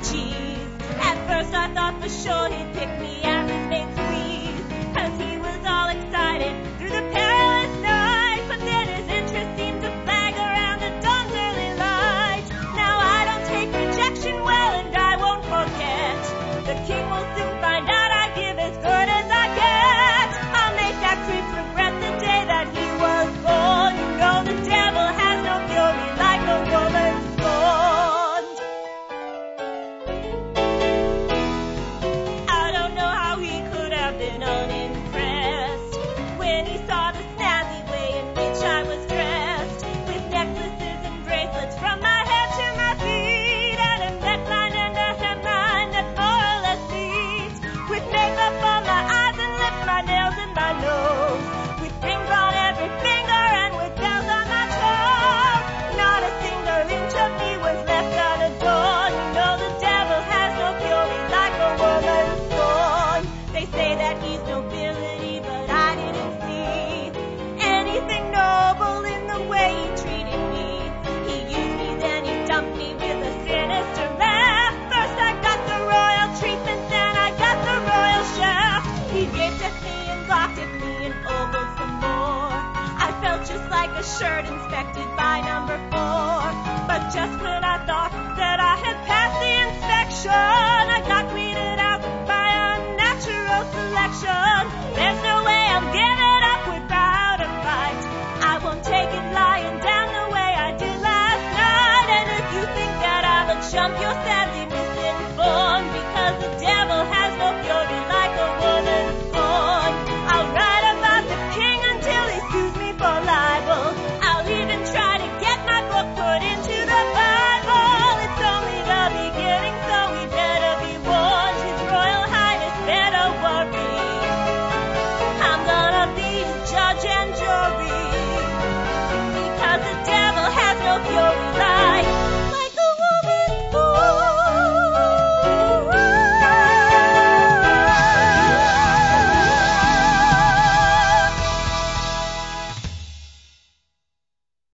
cheese. At first I thought for sure he'd pick me as his main squeeze, 'cause he was all excited through the perilous night. But then his interest seemed to flag around the dawn's early light. Now I don't take rejection well, and I won't forget. The king will soon find out I give as good as I get. I'll make that creep regret the day that he was born. You know the devil has no fury like a woman scorned. I don't know how he could have been unimpressed when he saw the snazzy way in which I was dressed, with necklaces and bracelets from my head to my feet, and a neckline and a hemline that more or less meet, with makeup on my eyes and lips, my nails and my nose, with rings on every finger and with bells on my toes. Not a single inch of me was left unadored. You know the devil has no fury like a woman scorned. They say that he's nobility, but I didn't see anything noble in the way he treated me. He used me, then he dumped me with a sinister laugh. First I got the royal treatment, then I got the royal shaft. He gaped at me and gawked at me and ogled some more. I felt just like a shirt inspected by number 4. But just when I thought that I had passed the inspection, I got weeded out by unnatural selection. There's no way I'm giving up without a fight. I won't take it lying down the way I did last night. And if you think that I look chump, you're sad.